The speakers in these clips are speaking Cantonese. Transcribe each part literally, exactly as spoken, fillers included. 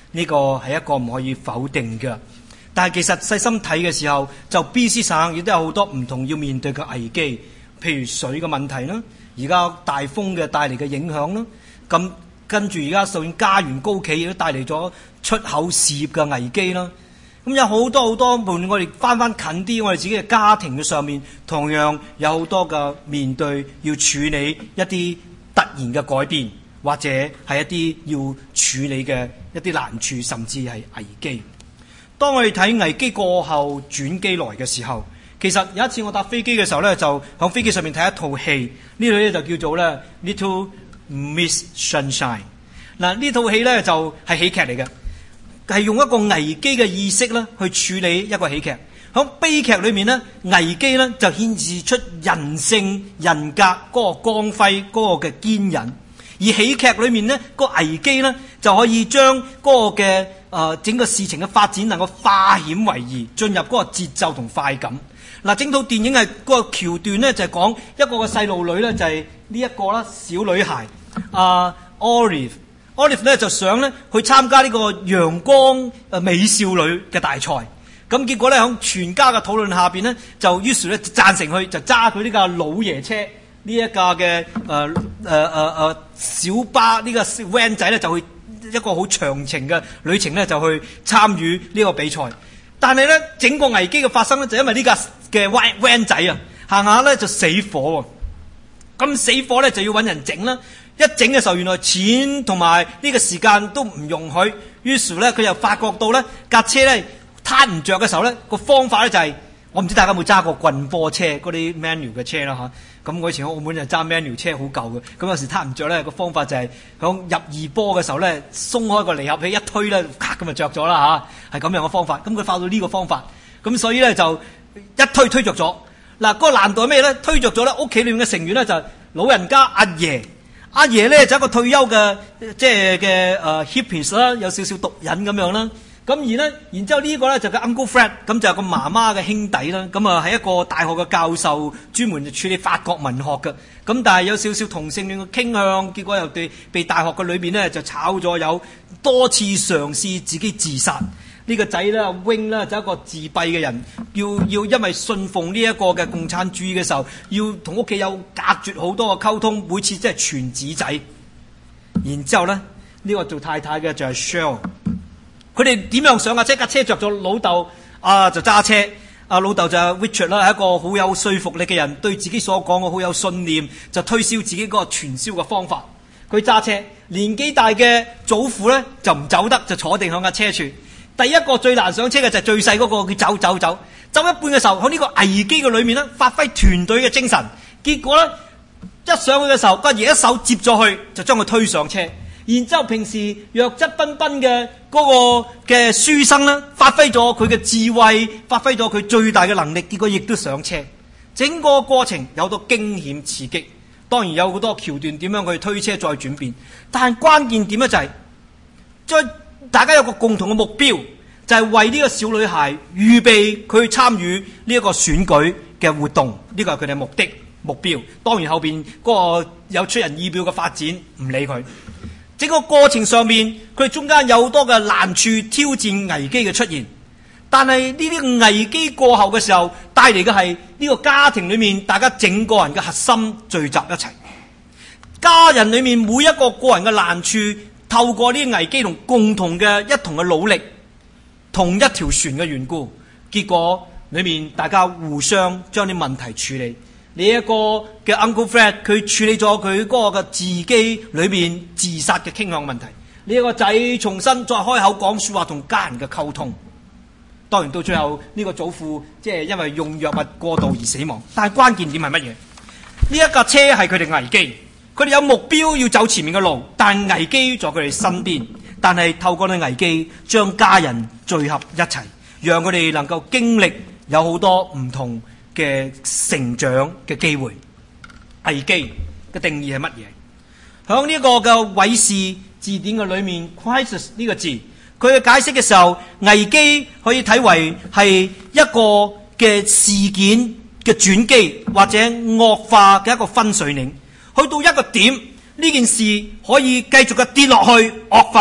呢個係一個唔可以否定嘅。但係其實細心睇嘅時候，就 B C 省亦都有好多唔同要面對嘅危機，譬如水嘅問題啦，而家大風嘅帶嚟嘅影響啦，咁跟住而家就算加元高企，亦都帶嚟咗出口事業嘅危機啦。咁有好多好多，無論我哋翻翻近啲，我哋自己嘅家庭嘅上面，同樣有好多嘅面對要處理一啲突然嘅改變，或者係一啲要處理嘅一啲難處，甚至係危機。當我哋睇危機過後轉機來嘅時候，其實有一次我搭飛機嘅時候咧，就喺飛機上面睇一套戲，呢套咧就叫做咧 Little Miss Sunshine。嗱，呢套戲咧就係喜劇嚟嘅。係用一個危機嘅意識咧去處理一個喜劇。喺悲劇裏面咧，危機咧就顯示出人性人格嗰個光輝嗰個嘅堅忍；而喜劇裏面咧，個危機咧就可以將嗰個嘅誒、呃、整個事情嘅發展能夠化險為夷，進入嗰個節奏同快感。嗱，整套電影係嗰個橋段咧就係、是、講一個嘅細路女咧就係呢一個啦，小女孩啊 Olive。Olive 咧就想咧去參加呢個陽光誒美少女嘅大賽，咁結果咧喺全家嘅討論下邊咧，就於是咧贊成佢就揸佢呢架老爺車呢一架嘅誒誒誒誒小巴呢個 van 仔咧，就去一個好長程嘅旅程咧，就去參與呢個比賽。但係咧整個危機嘅發生咧，就因為呢架嘅 van 仔啊行下咧就死火喎，咁死火咧就要揾人整啦。一整嘅時候，原來錢同埋呢個時間都唔容許，於是咧佢又發覺到咧架車咧攤唔着嘅時候咧，個方法咧就係、是、我唔知大家有冇揸過棍波車嗰啲 manual 嘅車啦嚇。咁我以前喺澳門就揸 manual 車好舊嘅，咁有時攤唔着咧個方法就係響入二波嘅時候咧鬆開個離合器一推咧，咔咁就着咗啦嚇，係咁樣嘅方法。咁佢發到呢個方法，咁所以咧就一推推着咗。嗱、那，嗰個難度係咩咧？推着咗咧，屋企裏面嘅成員咧就係老人家阿爺。阿爺咧就一個退休嘅即係嘅誒 hippies 啦，有少少毒癮咁樣啦。咁而咧，然之後呢個咧就個 Uncle Fred，咁就係個媽媽嘅兄弟啦。咁啊係一個大學嘅教授，專門處理法國文學嘅。咁但係有少少同性戀嘅傾向，結果又對被大學嘅裏邊咧就炒咗，有多次嘗試自己自殺。呢、這個仔咧 Wing 咧就一個自閉嘅人，要要因為信奉呢一個嘅共產主義嘅時候，要同屋企有隔絕好多嘅溝通，每次即係傳紙仔。然之後咧，呢、這個做太太嘅就係 Shell， 佢哋點樣上架車？架車着咗，老豆啊就揸車，啊老豆就 Richard 啦，係一個好有說服力嘅人，對自己所講嘅好有信念，就推銷自己嗰個傳銷嘅方法。佢揸車，年紀大嘅祖父咧就唔走得，就坐定響架車處。第一個最難上車嘅就係最細嗰個，佢走走走，走一半嘅時候，喺呢個危機嘅裏面咧，發揮團隊嘅精神，結果咧一上去嘅時候，個爺一手接咗去，就將佢推上車。然之後平時弱質彬彬嘅嗰個嘅書生咧，發揮咗佢嘅智慧，發揮咗佢最大嘅能力，結果亦都上車。整個過程有好多驚險刺激，當然有好多橋段點樣去推車再轉變，但係關鍵點咧就係再。大家有個共同嘅目標，就係、是、為呢個小女孩預備佢去參與呢一個選舉嘅活動，呢個係佢哋目的目標。當然後邊嗰個有出人意表嘅發展唔理佢。整個過程上面，佢哋中間有好多嘅難處、挑戰、危機嘅出現。但係呢啲危機過後嘅時候，帶嚟嘅係呢個家庭裏面大家整個人嘅核心聚集一齊。家人裏面每一個個人嘅難處。透過呢啲危機同共同嘅一同嘅努力，同一條船嘅緣故，結果裏面大家互相將啲問題處理。呢一個嘅 Uncle Fred 佢處理咗佢嗰個嘅自己裏面自殺嘅傾向問題。呢一個仔重新再開口講說話同家人嘅溝通。當然到最後呢個祖父即係因為用藥物過度而死亡。但係關鍵點係乜嘢？呢一架車係佢哋危機。佢哋有目標要走前面嘅路，但危機在佢哋身邊。但係透過呢危機，將家人聚合一齊，讓佢哋能夠經歷有好多唔同嘅成長嘅機會。危機嘅定義係乜嘢？響呢個嘅韋氏字典嘅裏面 ，crisis 呢個字，佢嘅解釋嘅時候，危機可以睇為係一個嘅事件嘅轉機，或者惡化嘅一個分水嶺。去到一個點，呢件事可以繼續嘅跌落去惡化，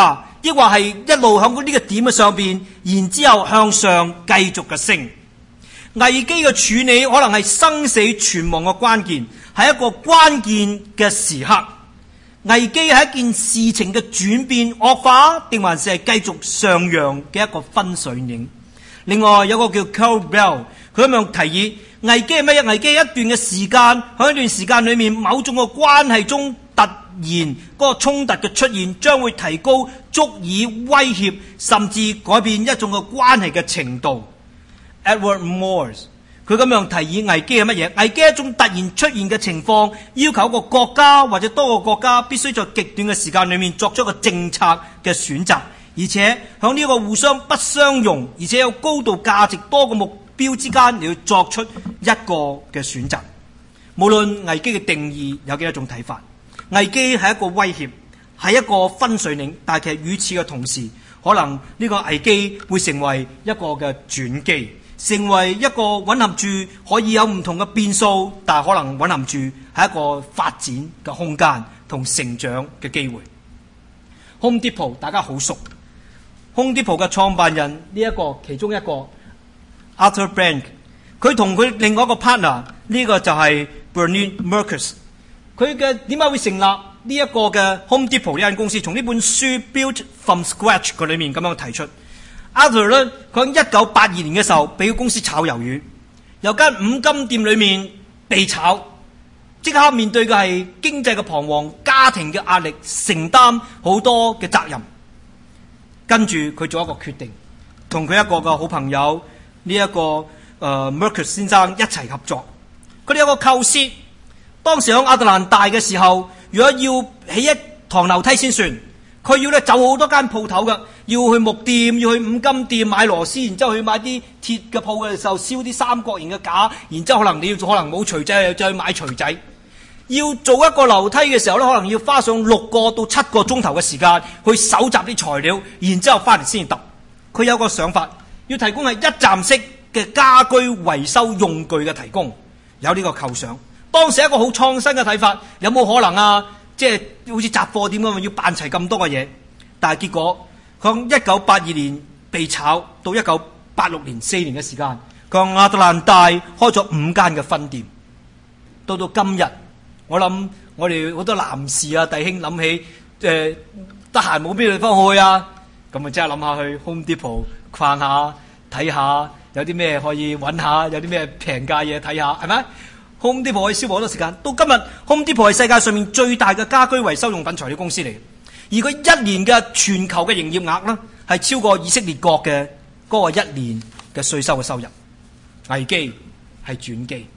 抑或係一路響呢個點嘅上邊，然之後向上繼續嘅升。危機嘅處理可能係生死存亡嘅關鍵，係一個關鍵嘅時刻。危機係一件事情嘅轉變惡化，定還是係繼續上揚嘅一個分水嶺。另外有個叫 Carl Bell， 佢咁樣提議，危機係乜嘢？危機係一段嘅時間，喺一段時間裏面，某種嘅關係中突然嗰個衝突嘅出現，將會提高足以威脅甚至改變一種嘅關係嘅程度。Edward Moores 佢咁樣提議，危機係乜嘢？危機係一種突然出現嘅情況，要求一個國家或者多個國家必須在極短嘅時間裏面作出一個政策嘅選擇，而且響呢個互相不相容，而且有高度價值多個目標之間，你要作出一個嘅選擇。無論危機嘅定義有幾多種睇法，危機係一個威脅，係一個分水嶺，但係其實與此嘅同時，可能呢個危機會成為一個嘅轉機，成為一個蘊含住可以有唔同嘅變數，但係可能蘊含住係一個發展嘅空間同成長嘅機會。Home Depot 大家好熟， Home Depot 嘅創辦人呢一個其中一個 Arthur Blank， 佢同佢另外一個 partner 呢個就係 Bernard Marcus， 佢嘅點解會成立呢一個嘅 Home Depot 呢間公司？從呢本書 Built from Scratch 嘅裏面咁樣提出。Arthur 咧，佢喺一九八二年嘅時候俾個公司炒魷魚，由間五金店裏面被炒，即刻面對嘅係經濟嘅彷徨、家庭嘅壓力，承擔好多嘅責任。跟住佢做一個決定，同佢一個嘅好朋友呢一、這個誒、呃、Marcus 先生一齊合作。佢哋有個構思，當時喺亞特蘭大嘅時候，如果要起一堂樓梯先算，佢要咧走好多間鋪頭嘅，要去木店，要去五金店買螺絲，然之後去買啲鐵嘅鋪嘅時候燒啲三角形嘅架，然之後可能你要可能冇錘仔，又再去買錘仔。要做一個樓梯嘅時候咧，可能要花上六個到七個鐘頭嘅時間去搜集啲材料，然之後翻嚟先揼。佢有個想法，要提供係一站式嘅家居維修用具嘅提供，有呢個構想。當時一個好創新嘅睇法，有冇可能啊？即係好似雜貨店咁，要辦齊咁多嘅嘢。但係結果，佢喺一九八二年被炒，到一九八六年四年嘅時間，佢喺亞特蘭大開咗五間嘅分店。到到今日，我諗我哋好多男士啊弟兄諗起，誒得閒冇邊度地方去啊，咁啊即係諗下去 Home Depot 逛下睇下，有啲咩可以揾下，有啲咩平價嘢睇下，係咪？Home Depot 可以消耗好多時間。到今日 Home Depot 係世界上面最大嘅家居維修用品材料公司嚟，而佢一年嘅全球嘅營業額呢，係超過以色列國嘅嗰個一年嘅稅收嘅收入。危機係轉機。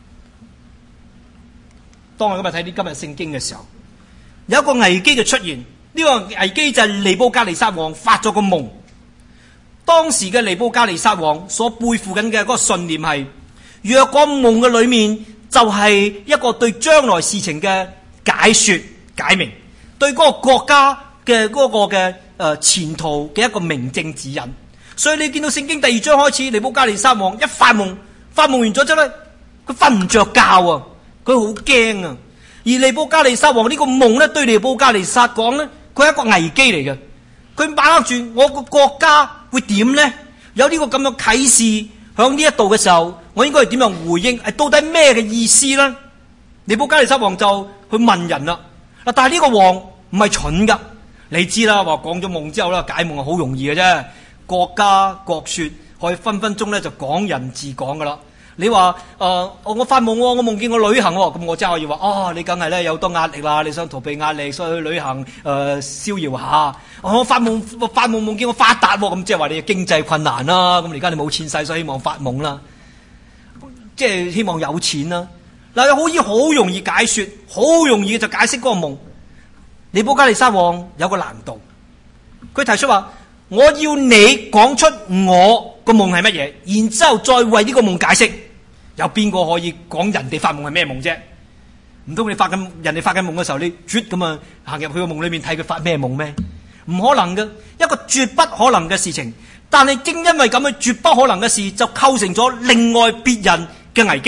當我今日睇啲今日聖經嘅時候，有一個危機嘅出現。呢、這個危機就係尼布甲尼撒王發咗個夢。當時嘅尼布甲尼撒王所背負緊嘅嗰個信念係，若果夢嘅裏面就係一個對將來事情嘅解說解明，對嗰個國家嘅嗰個嘅誒前途嘅一個明證指引。所以你見到聖經第二章開始，尼布甲尼撒王一發夢，發夢完咗之後咧，佢瞓唔着覺啊！佢好驚啊！而尼布甲尼撒王呢個夢咧，對尼布甲尼撒講咧，佢係一個危機嚟嘅。佢把握住我個國家會點咧？有呢個咁嘅啟示響呢一度嘅時候，我應該係點樣回應？係到底咩嘅意思咧？尼布甲尼撒王就去問人啦。嗱，但係呢個王唔係蠢噶，你知啦，話講咗夢之後咧，解夢係好容易嘅啫。國家國說可以分分鐘咧就講人自講噶啦。你話誒、呃，我發夢，我夢見我旅行，咁我真係可以話，哦，你梗係咧有好多壓力啦，你想逃避壓力，所以去旅行誒、呃、逍遙下。我發夢發夢夢見我發達，咁即係話你經濟困難啦，咁而家你冇錢使，所以希望發夢啦，即係希望有錢啦。嗱，好易好容易解說，好容易就解釋嗰個夢。尼布甲尼撒王有個難度，佢提出話，我要你講出我個夢係乜嘢，然之後再為呢個夢解釋。有邊個可以講人哋發夢係咩夢啫？唔通你發緊人哋發緊夢嘅時候，你絕咁啊行入去個夢裏面睇佢發咩夢咩？唔可能嘅，一個絕不可能嘅事情。但係正因為咁嘅絕不可能嘅事，就構成咗另外別人嘅危機。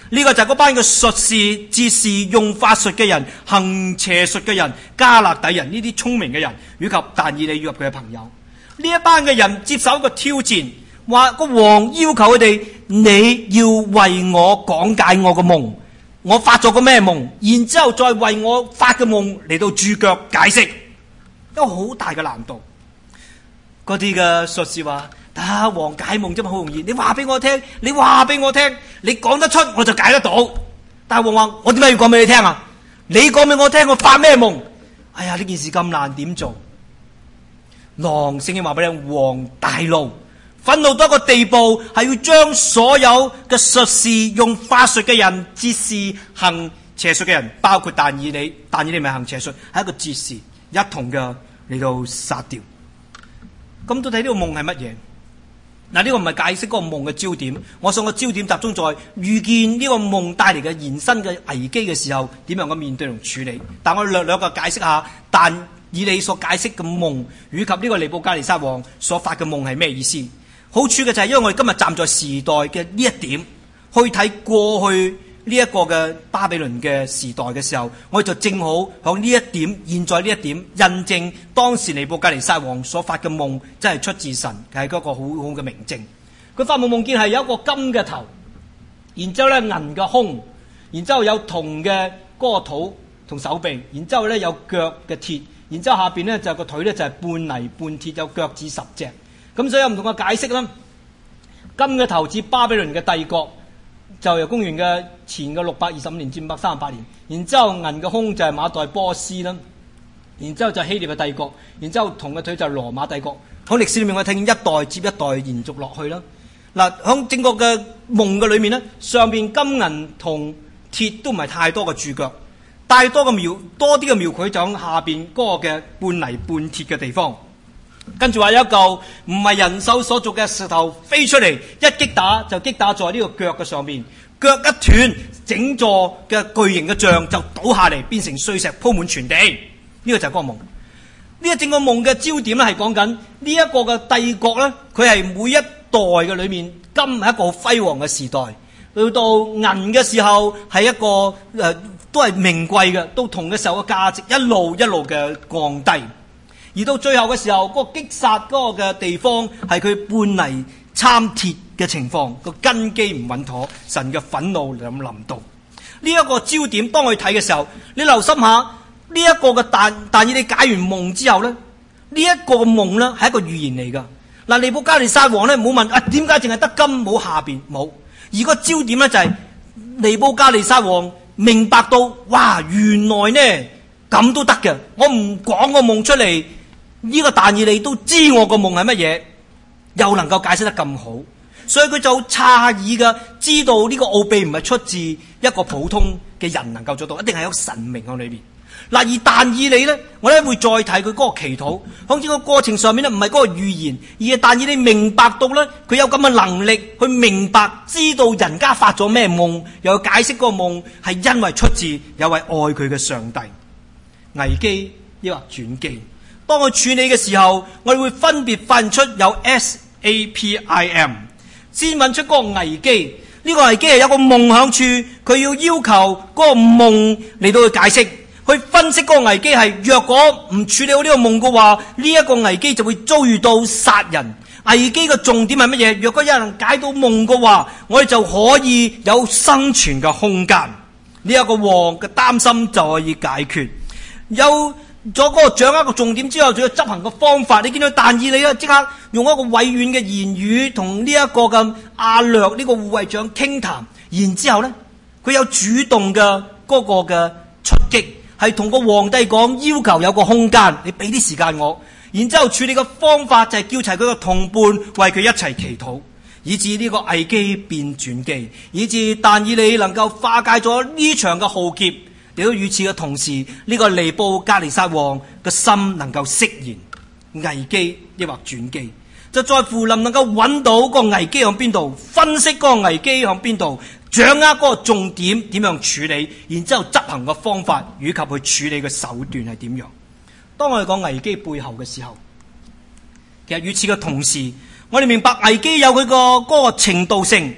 呢個就係嗰班嘅術士、哲士、用法術嘅人、行邪術嘅人、加勒底人呢啲聰明嘅人，以及但以理與佢嘅朋友，呢一班嘅人接受一個挑戰，話個王要求佢哋，你要為我講解我個夢，我發咗個咩夢，然之後再為我發嘅夢嚟到注腳解釋，一個好大嘅難度。嗰啲嘅術士話：啊，王解夢啫嘛，好容易。你話俾我聽，你話俾我聽，你講得出我就解得到。但係王話：我點解要講俾你聽啊？你講俾我聽，我發咩夢？哎呀，呢件事咁難，點做？狼聖經話俾你聽，王大怒，憤怒到一個地步，係要將所有嘅術士、用法術嘅人、哲士、行邪術嘅人，包括但以理，但以理咪行邪術，係一個哲士，一同嘅嚟到殺掉。咁到底呢個夢係乜嘢？嗱，呢個唔係解釋嗰個夢嘅焦點，我想個焦點集中在預見呢個夢帶嚟嘅延伸嘅危機嘅時候，點樣嘅面對同處理。但我略略嘅解釋下，但以理所解釋嘅夢，以及呢個尼布甲尼撒王所發嘅夢係咩意思？好處嘅就係因為我哋今日站在時代嘅呢一點，去睇過去呢一個嘅巴比倫嘅時代嘅時候，我哋就正好響呢一點，現在呢一點印證當時尼布甲尼撒王所發嘅夢真係出自神，係嗰個好好嘅明證。佢發夢夢見係有一個金嘅頭，然之後咧銀嘅胸，然之後有銅嘅嗰個肚同手臂，然之後咧有腳嘅鐵，然之後下邊咧就個腿咧就係半泥半鐵，有腳趾十隻。咁所以有唔同嘅解釋啦。金嘅頭指巴比倫嘅帝國，就由公元嘅前嘅六百二十五年至五百三十八年，然之後銀嘅胸就係馬代波斯啦，然之後就希臘嘅帝國，然之後銅嘅腿就係羅馬帝國。喺歷史裏面我聽一代接一代延續落去啦。嗱，喺整個嘅夢嘅裏面咧，上邊金銀銅鐵都唔係太多嘅注腳，太多嘅描多啲嘅描繪就喺下邊嗰個嘅半泥半鐵嘅地方。跟住話有一嚿唔係人手所做嘅石頭飛出嚟，一擊打就擊打在呢個腳嘅上面，腳一斷，整座嘅巨型嘅像就倒下嚟，變成碎石鋪滿全地。呢個就係嗰個夢。呢個整個夢嘅焦點咧係講緊呢一個嘅帝國咧，佢係每一代嘅裏面，金係一個好輝煌嘅時代，到到銀嘅時候係一個誒、呃、都係名貴嘅，到銅嘅時候嘅價值一路一路嘅降低。而到最後嘅時候，嗰、那個擊殺嗰個嘅地方係佢半泥參鐵嘅情況，個根基唔穩妥，神嘅憤怒咁臨到。呢、這、一個焦點，當我哋睇嘅時候，你留心下呢一、這個嘅但但以理解完夢之後咧，呢、這、一個嘅夢咧係一個預言嚟噶。嗱，尼布甲尼撒王咧冇問啊，點解淨係得金冇下邊冇？而個焦點咧就係、是、尼布甲尼撒王明白到，哇，原來呢咁都得嘅，我唔講個夢出嚟。呢、這個但以理都知我個夢係乜嘢，又能夠解釋得咁好，所以佢就好詫異嘅，知道呢個奧秘唔係出自一個普通嘅人能夠做到，一定係有神明喺裏邊。嗱，而但以理咧，我咧會再睇佢嗰個祈禱，好似個過程上面咧唔係嗰個預言，而係但以理明白到咧，佢有咁嘅能力去明白，知道人家發咗咩夢，又解釋嗰個夢係因為出自有位愛佢嘅上帝。危機抑或轉機？當佢處理嘅時候，我哋會分別發現出有 S A P I M， 先揾出嗰個危機。呢、這個危機係有個夢響處，佢要要求嗰個夢嚟到去解釋，去分析嗰個危機係若果唔處理好呢個夢嘅話，呢、這、一個危機就會遭遇到殺人。危機嘅重點係乜嘢？若果有人解到夢嘅話，我哋就可以有生存嘅空間。呢、這、一個王嘅擔心就可以解決。有咗嗰個掌握個重點之後，仲要執行個方法。你見到但以理咧，即刻用一個委婉嘅言語同呢一個嘅亞略呢個護衛長傾談，然之後咧，佢有主動嘅嗰個嘅出擊，係同個皇帝講，要求有個空間，你俾啲時間我。然之後處理嘅方法就係叫齊佢個同伴為佢一齊祈禱，以致呢個危機變轉機，以致但以理能夠化解咗呢場嘅浩劫。亦都與此嘅同時，呢、這個尼布甲尼撒王嘅心能夠釋然。危機抑或轉機，就在乎能唔能夠揾到個危機喺邊度，分析嗰個危機喺邊度，掌握嗰個重點點樣處理，然之後執行嘅方法以及去處理嘅手段係點樣。當我哋講危機背後嘅時候，其實與此嘅同時，我哋明白危機有佢個嗰個程度性。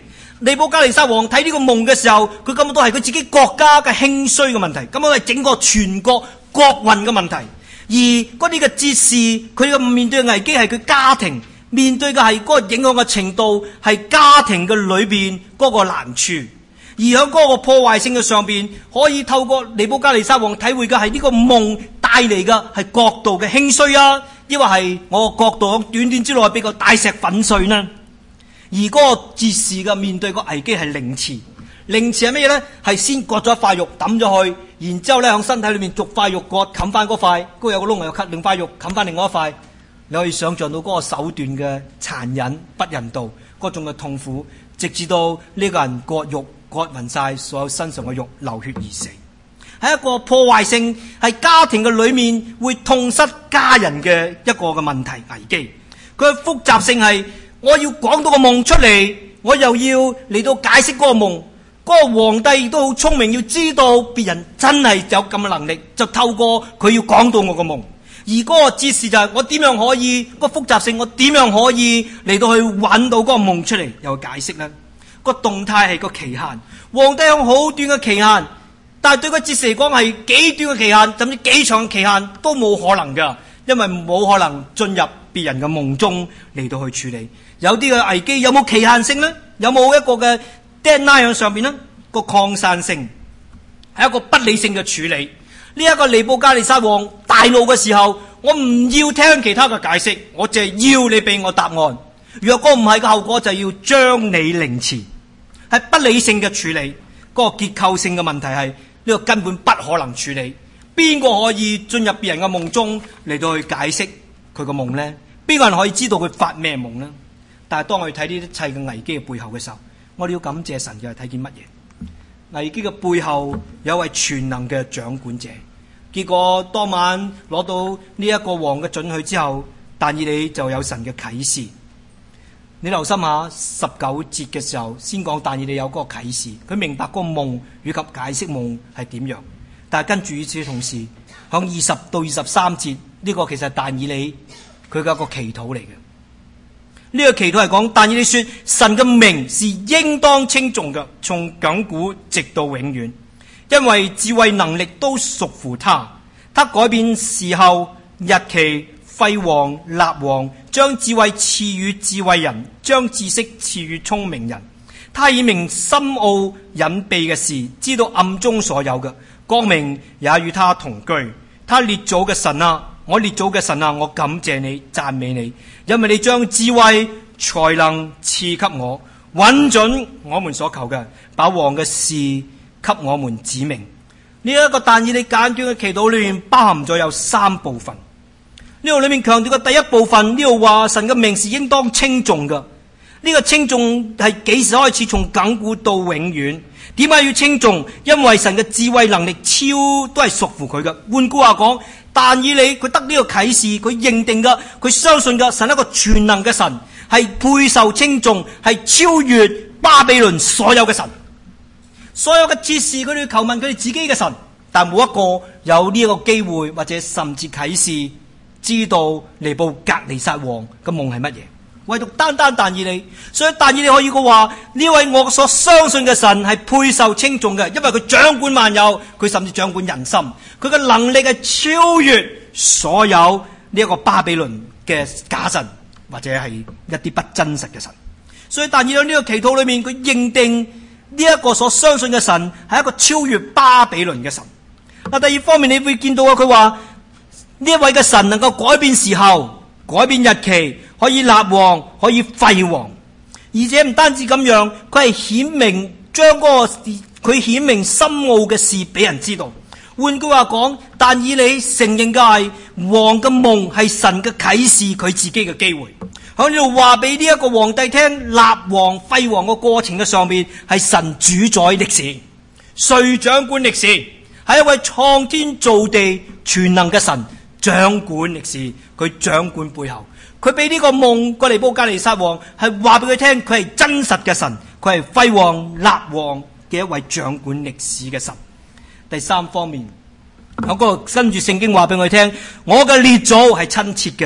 尼布甲尼撒王睇呢個夢嘅時候，佢根本都係佢自己國家嘅興衰嘅問題，根本係整個全國國運嘅問題。而嗰啲嘅哲士，佢嘅面對嘅危機係佢家庭，面對嘅係嗰個影響嘅程度，係家庭嘅裏邊嗰個難處。而喺嗰個破壞性嘅上邊，可以透過尼布甲尼撒王體會嘅係呢個夢帶嚟嘅係國度嘅興衰啊，抑或係我個國度喺短短之內俾個大石粉碎呢？而嗰個哲士嘅面對個危機係凌遲，凌遲係咩嘢呢？係先割咗一塊肉抌咗去，然之後咧喺身體裏面逐塊肉割冚翻嗰塊，嗰有個窿又 cut 另塊肉冚翻另外一塊。你可以想象到嗰個手段嘅殘忍不人道，嗰種嘅痛苦，直至到呢個人割肉割勻晒所有身上嘅肉，流血而死。係一個破壞性，係家庭嘅裏面會痛失家人嘅一個嘅問題危機。佢嘅複雜性係我要講到個夢出嚟，我又要嚟到解釋嗰個夢。嗰個皇帝亦都好聰明，要知道別人真係有咁嘅能力，就透過佢要講到我個夢。而嗰個哲士就係我點樣可以，嗰個複雜性我點樣可以嚟到去揾到嗰個夢出嚟又解釋呢？個動態係個期限，皇帝有好短嘅期限，但係對個哲士嚟講係幾短嘅期限，甚至幾長嘅期限都冇可能㗎，因為冇可能進入別人嘅夢中嚟到去處理。有啲嘅危機有冇期限性呢？有冇一個嘅 deadline 喺上面呢？個擴散性係一個不理性嘅處理。呢、這、一個尼布甲尼撒王大怒嘅時候，我唔要聽其他嘅解釋，我淨係要你俾我答案。若果唔係嘅後果，就要將你凌遲。係不理性嘅處理，嗰、那個結構性嘅問題係呢、這個根本不可能處理。邊個可以進入別人嘅夢中嚟到去解釋佢個夢呢？邊個人可以知道佢發咩夢呢？但係當我哋睇呢一切嘅危機嘅背後嘅時候，我哋要感謝神嘅係睇見乜嘢？危機嘅背後有位全能嘅掌管者。結果當晚攞到呢一個王嘅准許之後，但以理就有神嘅啟示。你留心下十九節嘅時候，先講但以理有嗰個啟示，佢明白嗰個夢以及解釋夢係點樣。但係跟住與此同時，響二十到二十三節呢、這個其實係但以理佢嘅一個祈禱嚟嘅。呢、這個祈禱係講但以理說神嘅名是應當稱頌嘅，從亙古直到永遠，因為智慧能力都屬乎他。他改變時候日期，廢王立王，將智慧賜予智慧人，將知識賜予聰明人。他以明深奧隱秘嘅事，知道暗中所有嘅，光明也與他同居。他列祖嘅神啊，我列祖嘅神啊，我感謝你，讚美你，因為你將智慧才能賜給我，允准我們所求嘅，把王嘅事給我們指明。呢、這、一個但以理簡短嘅祈禱裏面包含咗有三部分。呢度裏面強調嘅第一部分，呢度話神嘅名是應當稱頌嘅。呢、這個稱頌係幾時開始？從亙古到永遠。點解要稱頌？因為神嘅智慧能力超都係屬乎佢嘅。換句話講，但以理佢得呢個啟示，佢認定嘅，佢相信嘅神一個全能嘅神，係配受稱頌，係超越巴比倫所有嘅神。所有嘅哲士佢哋求問佢哋自己嘅神，但冇一個有呢一個機會或者甚至啟示知道尼布甲尼撒王嘅夢係乜嘢。唯獨單單但以理，所以但以理可以講話呢位我所相信嘅神係配受稱頌嘅，因為佢掌管萬有，佢甚至掌管人心，佢嘅能力係超越所有呢一個巴比倫嘅假神或者係一啲不真實嘅神。所以但以理呢個祈禱裏面，佢認定呢一個所相信嘅神係一個超越巴比倫嘅神。嗱，第二方面你會見到啊，佢話呢一位嘅神能夠改變時候、改變日期，可以立王，可以廢王，而且唔單止咁樣，佢係顯明將嗰個佢顯明深奧嘅事俾人知道。換句話講，但以理承認嘅係王嘅夢係神嘅啟示，佢自己嘅機會。喺呢度話俾呢一個皇帝聽，立王廢王嘅過程嘅上面係神主宰歷史，誰掌管歷史？係一位創天造地全能嘅神掌管歷史，佢掌管背後。佢俾呢個夢個尼布甲尼撒王係話俾佢聽，佢係真實嘅神，佢係廢王立王嘅一位掌管歷史嘅神。第三方面，我嗰個跟住聖經話俾我聽，我嘅列祖係親切嘅，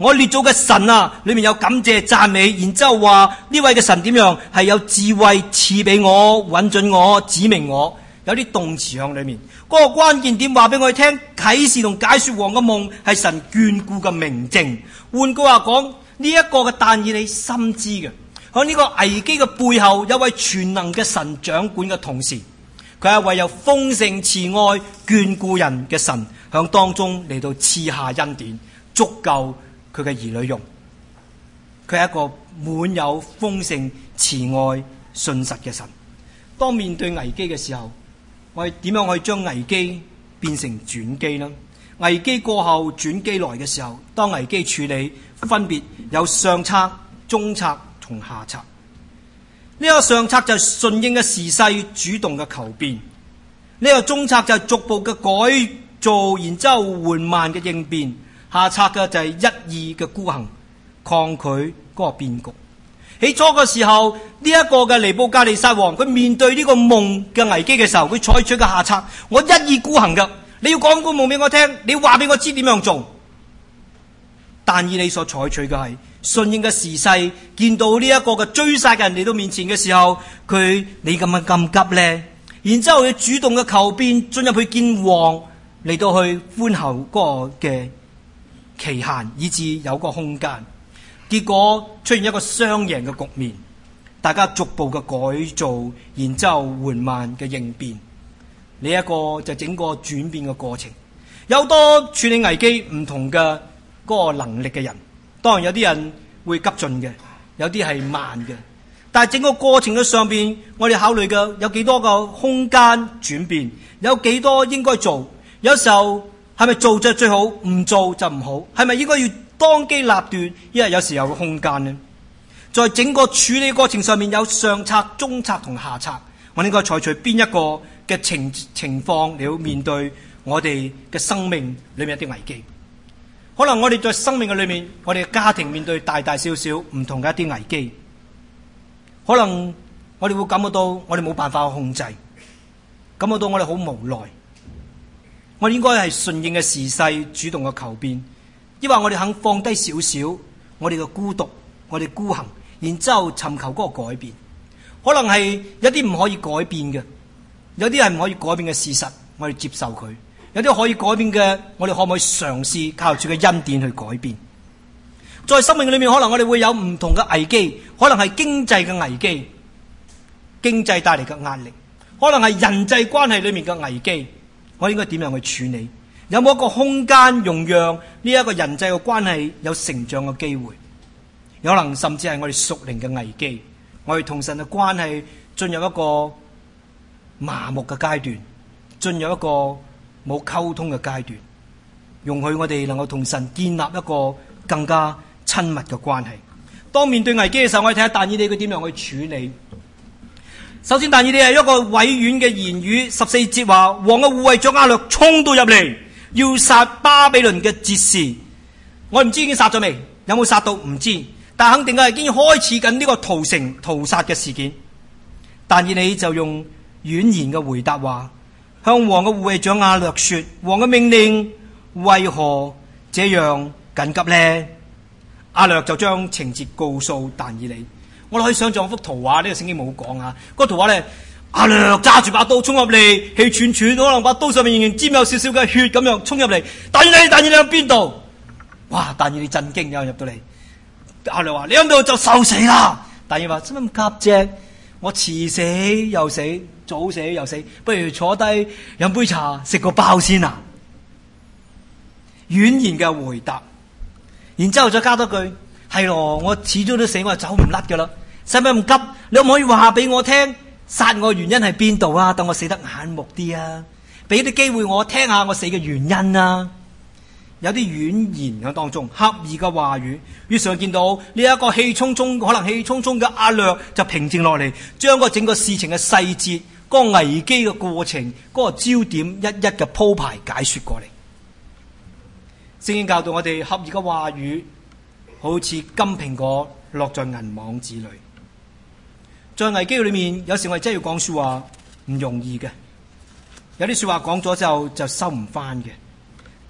我列祖嘅神啊，裏面有感謝讚美，然之後話呢位嘅神點樣係有智慧賜俾我，允准我，指明我，有啲動詞響裏面。嗰、那個關鍵點話俾我哋聽，啟示同解說王嘅夢係神眷顧嘅明證。換句話講，呢、這、一個嘅但以理深知嘅，喺呢個危機嘅背後，有位全能嘅神掌管嘅同時，佢係唯有豐盛慈愛眷顧人嘅神，響當中嚟到賜下恩典，足夠佢嘅兒女用。佢係一個滿有豐盛慈愛信實嘅神。當面對危機嘅時候，我哋點樣可以將危機變成轉機呢？危機過後轉機來嘅時候，當危機處理分別有上策、中策同下策。呢、這個上策就係順應嘅時勢，主動嘅求變；呢、這個中策就係逐步嘅改造，然之後緩慢嘅應變；下策嘅就係一意嘅孤行，抗拒嗰個變局。起初嘅時候，呢、這、一個嘅尼布甲尼撒王，佢面對呢個夢嘅危機嘅時候，佢採取嘅下策，我一意孤行噶，你要講個夢俾我聽，你話俾我知點樣做。但以理所採取嘅係順應嘅時勢，見到呢一個嘅追殺嘅人嚟到面前嘅時候，佢你咁樣咁急呢？然之後佢主動嘅求變，進入去見王，嚟到去寬厚嗰個嘅期限，以致有個空間。結果出現一個雙贏嘅局面，大家逐步嘅改造，然之後緩慢嘅應變，呢一個就整個轉變嘅過程。有好多處理危機唔同嘅嗰個能力嘅人，當然有啲人會急進嘅，有啲係慢嘅，但係整個過程嘅上邊，我哋考慮嘅有幾多個空間轉變，有幾多應該做，有時候係咪做就最好，唔做就唔好，係咪應該要當機立斷，因為有時有個空間呢？在整個處理過程上面，有上策、中策同下策，我應該採取邊一個嘅情情況嚟面對我哋嘅生命裏面一啲危機？可能我哋在生命嘅裏面，我哋嘅家庭面對大大小小唔同嘅一啲危機，可能我哋會感覺到我哋冇辦法去控制，感覺到我哋好無奈。我哋應該係順應嘅時勢，主動嘅求變。抑或我哋肯放低少少我哋嘅孤獨，我哋孤行，然之後尋求嗰個改變。可能係有啲唔可以改變嘅，有啲係唔可以改變嘅事實，我哋接受佢；有啲可以改變嘅，我哋可唔可以嘗試靠住嘅恩典去改變？在生命裏面，可能我哋會有唔同嘅危機，可能係經濟嘅危機，經濟帶嚟嘅壓力；可能係人際關係裏面嘅危機，我應該點樣去處理？有冇一個空間容讓呢一個人際嘅關係有成長嘅機會？有可能甚至係我哋屬靈嘅危機，我哋同神嘅關係進入一個麻木嘅階段，進入一個冇溝通嘅階段，容許我哋能夠同神建立一個更加親密嘅關係。當面對危機嘅時候，我哋睇下但以理佢點樣去處理。首先，但以理係一個委婉嘅言語，十四節話，王嘅護衛長亞略衝到入嚟，要殺巴比倫嘅哲士。我唔知已經殺咗未，有冇殺到唔知，但肯定係已經開始緊呢個屠城屠殺嘅事件。但以理就用婉言嘅回答話，向王嘅護衛長亞略說，王嘅命令為何這樣緊急呢？亞略就將情節告訴但以理。我哋可以想象幅圖畫，呢、這個聖經冇講啊。嗰、那個圖畫咧，亞略揸住把刀衝入嚟，氣喘喘，可能把刀上面仍然沾有少少嘅血咁樣衝入嚟。但以理，但以理喺邊度？哇！但以理震驚，有人入到嚟。亞略話：你喺度就受死啦！但以理話：使乜咁急啫？我遲死又死，早死又死，不如坐低飲杯茶，食個包先啊！婉言嘅回答，然之後再加多句：係咯，我始終都死，我就走唔甩噶啦。使乜咁急？你可唔可以話俾我聽，殺我原因係邊度啊？等我死得眼目啲啊！俾啲機會我聽下我死嘅原因啊！有啲婉言喺當中，刻意嘅話語。於是見到呢一個氣沖沖，可能氣沖沖嘅亞略就平靜落嚟，將個整個事情嘅細節、嗰、那個危機嘅過程、嗰、那個焦點一一嘅鋪排解說過嚟。聖經教導我哋，刻意嘅話語好似金蘋果落在銀網子裏。在危機裏面，有時我哋真係要講說話唔容易嘅，有啲說話講咗之後就收唔翻嘅。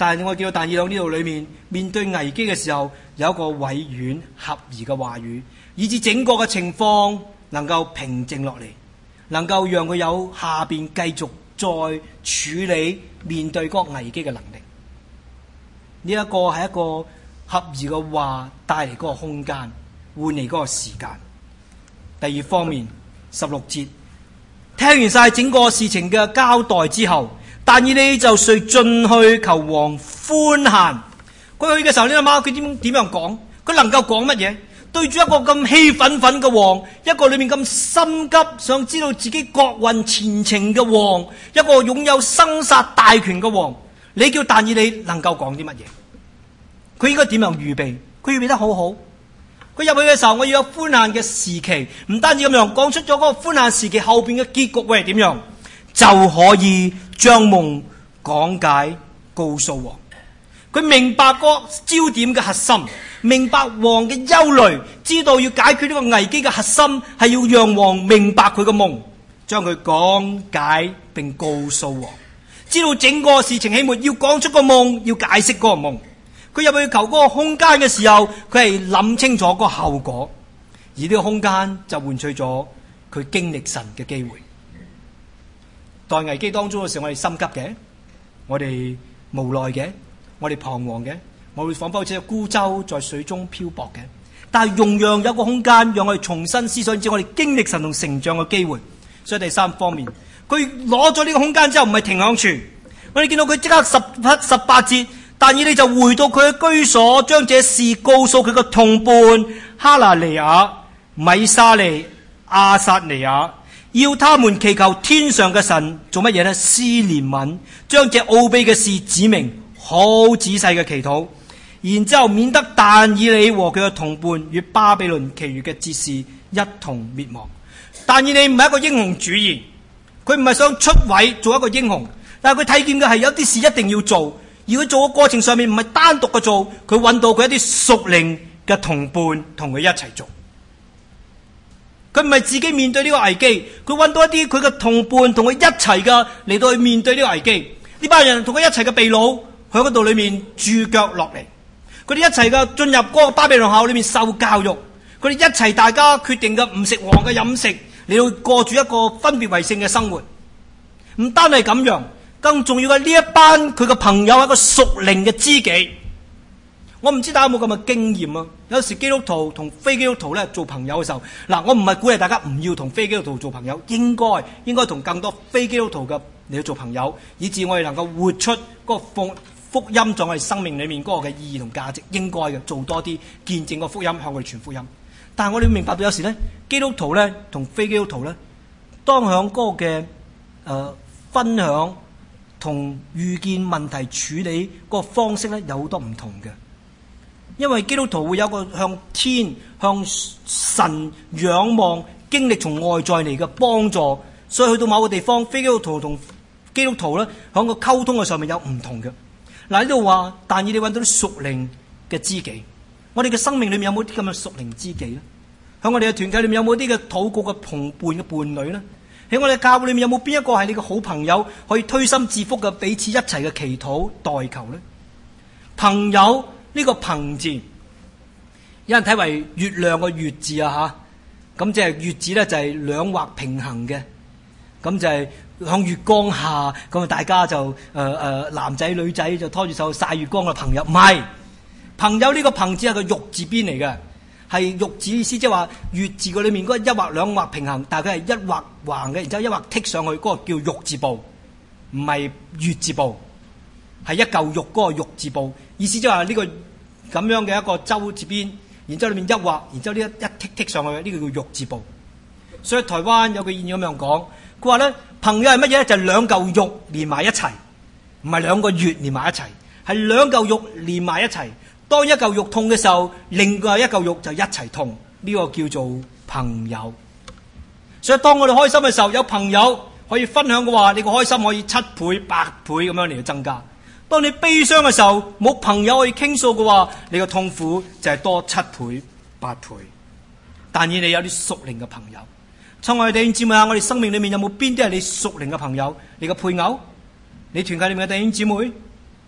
但係我見到但以理呢度裏面面對危機嘅時候，有一個委婉合宜嘅話語，以致整個嘅情況能夠平靜落嚟，能夠讓佢有下邊繼續再處理面對嗰個危機嘅能力。呢一個係一個合宜嘅話帶嚟嗰個空間，換嚟嗰個時間。第二方面，十六節聽完晒整個事情嘅交代之後，但以理就遂進去求王寬限。佢去嘅時候，你諗下佢點點樣講？佢能夠講乜嘢？對住一個咁氣憤憤嘅王，一個裏面咁心急想知道自己國運前程嘅王，一個擁有生殺大權嘅王，你叫但以理能夠講啲乜嘢？佢應該點樣預備？佢預備得好好。佢入去嘅時候，我要有寬限嘅時期，唔單止咁樣講出咗嗰個寬限時期後邊嘅結局會係點樣，就可以將夢講解告訴王。佢明白個焦點嘅核心，明白王嘅憂慮，知道要解決呢個危機嘅核心係要讓王明白佢嘅夢，將佢講解並告訴王，知道整個事情起末要講出個夢，要解釋嗰個夢。佢入去求嗰個空間嘅時候，佢係諗清楚嗰個後果，而呢個空間就換取咗佢經歷神嘅機會。在危機當中嘅時候，我哋心急嘅，我哋無奈嘅，我哋彷徨嘅，我會彷彿好似孤舟在水中漂泊嘅。但係容讓有個空間，讓我哋重新思想，至我哋經歷神同成長嘅機會。所以第三方面，佢攞咗呢個空間之後，唔係停響處。我哋見到佢即刻十七、十八節。但以理就回到佢嘅居所，將這事告訴佢嘅同伴哈拿尼亞、米沙利、亞撒尼亞，要他們祈求天上嘅神做乜嘢呢？施憐憫，將這奧秘嘅事指明，好仔細嘅祈禱，然之後免得但以理和佢嘅同伴與巴比倫其餘嘅哲士一同滅亡。但以理唔係一個英雄主義，佢唔係想出位做一個英雄，但係佢睇見嘅係有啲事一定要做。而佢做嘅過程上面唔係單獨嘅做，佢揾到佢一啲屬靈嘅同伴同佢一齊做。佢唔係自己面對呢個危機，佢揾到一啲佢嘅同伴同佢一齊嘅嚟到去面對呢個危機。呢班人同佢一齊嘅被擄，喺嗰度裏面駐腳落嚟。佢哋一齊嘅進入嗰個巴比倫校裏面受教育。佢哋一齊大家決定嘅唔食王嘅飲食，嚟到過住一個分別為聖嘅生活。唔單係咁樣。更重要嘅，呢一班佢嘅朋友係一個屬靈嘅知己。我唔知大家有冇咁嘅經驗啊？有時基督徒同非基督徒咧做朋友嘅時候，嗱，我唔係鼓勵大家唔要同非基督徒做朋友，應該應該同更多非基督徒嘅嚟去做朋友，以致我哋能夠活出嗰個福福音在我哋生命裏面嗰個嘅意義同價值，應該嘅做多啲見證個福音，向佢哋傳福音。但係我哋要明白到有時咧，基督徒咧同非基督徒咧，當響嗰個嘅誒、呃、分享。同遇見問題處理嗰個方式咧有好多唔同嘅，因為基督徒會有個向天向神仰望，經歷從外在嚟嘅幫助，所以去到某個地方，非基督徒同基督徒咧喺個溝通嘅上面有唔同嘅。嗱，呢度話，但以理揾到啲屬靈嘅知己，我哋嘅生命裏面有冇啲咁嘅屬靈知己咧？喺我哋嘅團契裏面有冇啲嘅禱告嘅同伴嘅伴侶咧？喺我哋教會裏面有冇邊一個係你嘅好朋友，可以推心置腹嘅彼此一齊嘅祈禱代求呢？朋友呢個朋字，有人睇為月亮嘅月字啊吓，咁即係月字咧就係兩劃平衡嘅，咁就係向月光下，咁啊大家就誒誒、呃、男仔女仔就拖住手曬月光嘅朋友，唔係朋友呢個朋字係個玉字邊嚟嘅。係玉字意思，即係話月字嘅裏面嗰一畫兩畫平衡，但係佢係一畫橫嘅，然之後一畫剔上去，嗰、那個叫玉字部，唔係月字部，係一嚿玉嗰個玉字部。意思即係話呢個咁樣嘅一個周字邊，然之後裏面一畫，然之後呢一一剔剔上去，呢、這個叫玉字部。所以台灣有句諺語咁樣講，佢話咧朋友係乜嘢咧？就係兩嚿玉連埋一齊，唔係兩個月連埋一齊，係兩嚿玉連埋一齊。當一嚿肉痛嘅時候，另外一嚿肉就一齊痛，呢、這個叫做朋友。所以當我哋開心嘅時候，有朋友可以分享嘅話，你個開心可以七倍、百倍咁樣嚟到增加。當你悲傷嘅時候，冇朋友可以傾訴嘅話，你個痛苦就係多七倍、八倍。但以理有啲屬靈嘅朋友，親愛的弟兄姊妹啊，我哋生命裏面有冇邊啲係你屬靈嘅朋友？你嘅配偶，你團契裏面嘅弟兄姊妹，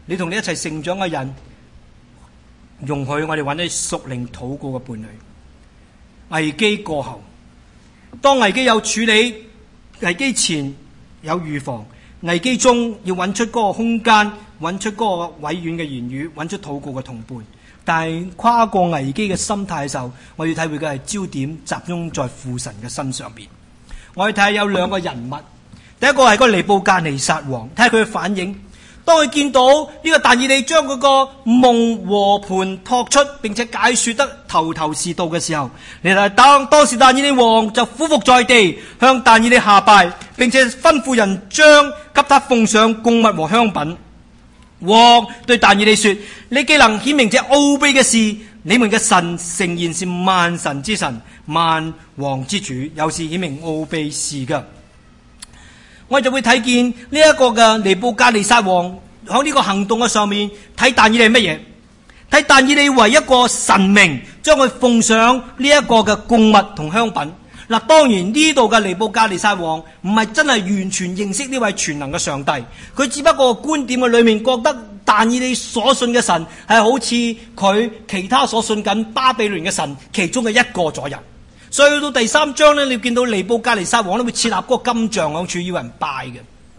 你同你一齊成長嘅人，容許我哋揾啲屬靈禱告嘅伴侶。危機過後，當危機有處理，危機前有預防，危機中要揾出嗰個空間，揾出嗰個委婉嘅言語，揾出禱告嘅同伴。但係跨過危機嘅心態嘅時候，我要體會嘅係焦點集中在父神嘅身上邊。我要睇下有兩個人物，第一個係個尼布甲尼撒王，睇下佢嘅反應。當佢見到呢個但以理將嗰個夢和盤托出，並且解說得頭頭是道嘅時候，你睇當當時但以理王就俯伏在地，向但以理下拜，並且吩咐人將給他奉上供物和香品。王對但以理說：你既能顯明這奧秘嘅事，你們嘅神誠然是萬神之神，萬王之主，又是顯明奧秘事嘅。我哋就會睇見呢一個嘅尼布甲尼撒王喺呢個行動嘅上面睇但以理係乜嘢？睇但以理為一個神明，將佢奉上呢一個嘅供物同香品。嗱，當然呢度嘅尼布甲尼撒王唔係真係完全認識呢位全能嘅上帝，佢只不過觀點嘅裏面覺得但以理所信嘅神係好似佢其他所信緊巴比倫嘅神其中嘅一個左右。所以去到第三章咧，你見到尼布甲尼撒王咧會設立嗰個金像響處要人拜嘅，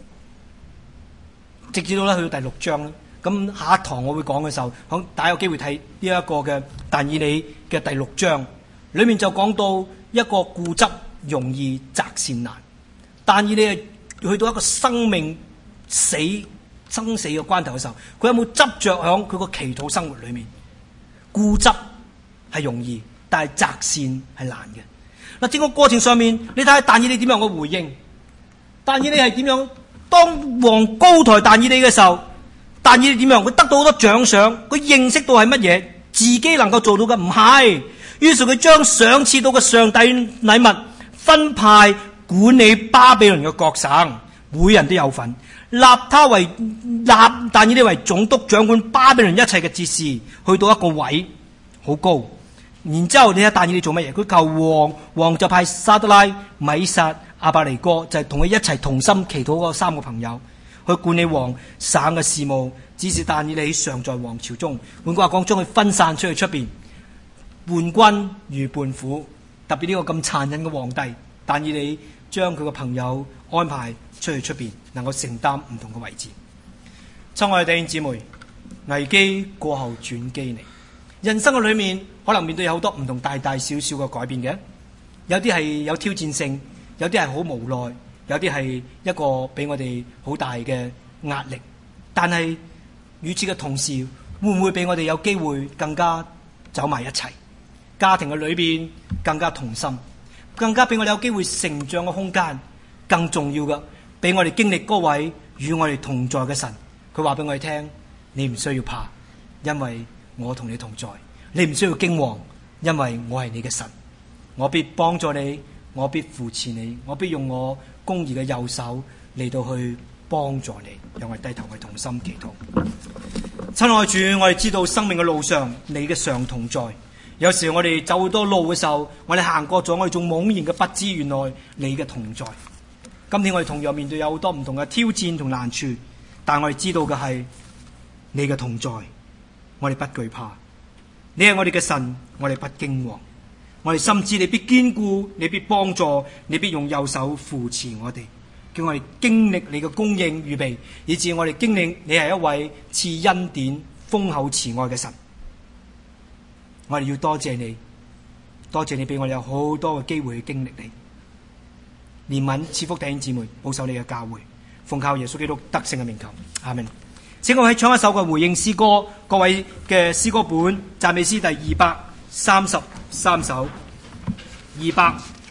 直至到咧去到第六章咧。咁下一堂我會講嘅時候，響大家有機會睇呢一個嘅但以理嘅第六章，裏面就講到一個固執容易擇善難。但以理去到一個生命死生死嘅關頭嘅時候，佢有冇執着響佢個祈禱生活裏面？固執係容易，但係擇善係難嘅。嗱，整個過程上面，你睇下但以理點樣嘅回應？但以理係點樣？當王高抬但以理嘅時候，但以理點樣？佢得到好多獎賞，佢認識到係乜嘢？自己能夠做到嘅唔係，於是佢將賞賜到嘅上帝禮物分派管理巴比倫嘅各省，每人都有份，立他為立但以理為總督，掌管巴比倫一切嘅節事，去到一個位好高。然之後你睇但以理做乜嘢？佢求王，王就派沙得拉、米煞、亞伯尼哥，就係同佢一齊同心祈禱嗰三個朋友去管理王省嘅事務。只是但以理常在王朝中，換句話講，將佢分散出去出邊，伴君如伴虎。特別呢個咁殘忍嘅皇帝，但以理將佢嘅朋友安排出去出邊，能夠承擔唔同嘅位置。親愛嘅弟兄姊妹，危機過後轉機嚟。人生嘅裏面可能面對有好多唔同大大小小嘅改變嘅，有啲係有挑戰性，有啲係好無奈，有啲係一個俾我哋好大嘅壓力。但係與此嘅同時，會唔會俾我哋有機會更加走埋一齊？家庭嘅裏邊更加同心，更加俾我哋有機會成長嘅空間。更重要嘅，俾我哋經歷嗰位與我哋同在嘅神。佢話俾我哋聽：你唔需要怕，因為我同你同在。你唔需要驚惶，因為我係你嘅神。我必幫助你，我必扶持你，我必用我公義嘅右手嚟到去幫助你。讓我哋低頭去同心祈禱。親愛主，我哋知道生命嘅路上你嘅常同在。有時我哋走好多路嘅時候，我哋行過咗，我哋仲懵然嘅不知原來你嘅同在。今天我哋同樣面對有好多唔同嘅挑戰同難處，但我哋知道嘅係你嘅同在，我哋不懼怕。你係我哋嘅神，我哋不驚惶。我哋深知你必堅固，你必幫助，你必用右手扶持我哋，叫我哋經歷你嘅供應預備，以致我哋經歷你係一位賜恩典、豐厚慈愛嘅神。我哋要多謝你，多謝你俾我哋有好多嘅機會去經歷你。憐憫賜福弟兄姊妹，保守你嘅教會，奉靠耶穌基督得勝嘅名求，阿們。請我喺唱一首嘅回應詩歌，各位嘅詩歌本讚美詩第二百三十三首，二百